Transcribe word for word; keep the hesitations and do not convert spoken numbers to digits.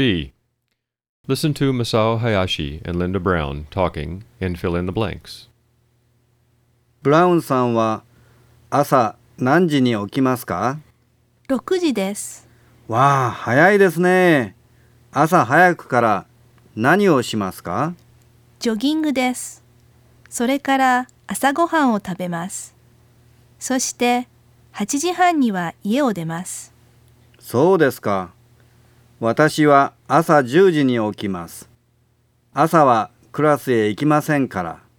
B. Listen to Masao Hayashi and Linda Brown talking and fill in the blanks. ブラウンさんは朝何時に起きますか？ ろくじです。 わあ、早いですね。朝早くから何をしますか？ ジョギングです。それから朝ごはんを食べます。そしてはちじはんには家を出ます。 そうですか。私は朝じゅうじに起きます。朝はクラスへ行きませんから。